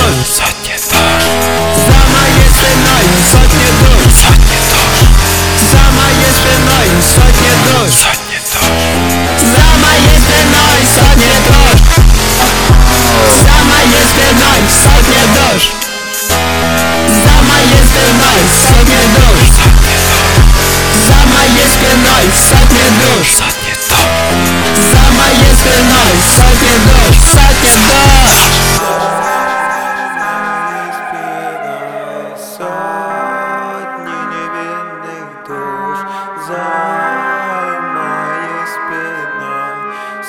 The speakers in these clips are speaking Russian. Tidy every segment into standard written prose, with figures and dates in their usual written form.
душ, сотни душ, за моей спиной сотни душ, сотни душ, за моей спиной сотни душ, сотни душ, за моей спиной сотни душ, за моей спиной сотни душ, за моей спиной сотни душ, за моей спиной сотни душ, сотни душ, за моей спиной сотни душ, сотни душ. Сотни невинных душ за моей спиной,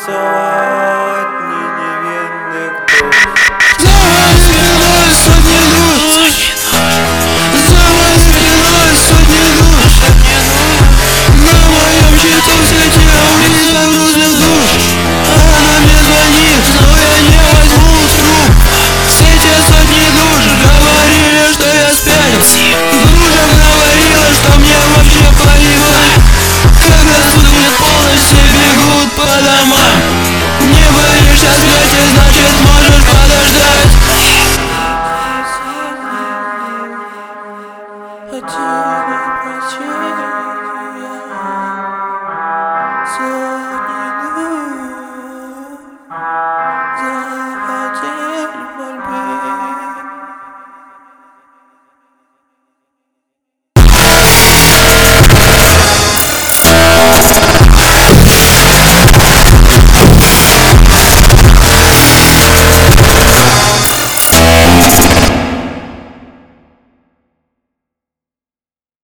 сотни невинных душ. За моей спиной сотни душ, за моей спиной сотни душ, на моем счету все те убийства грустных душ. Она мне звонит, но я не возьму трубку. Все те сотни душ говорили, что я спятил. Дружка говорила, что мне вообще плевать. Когда суд будет полный, все бегут по домам. Не боишься смерти, значит можешь подождать. Хотела пройти.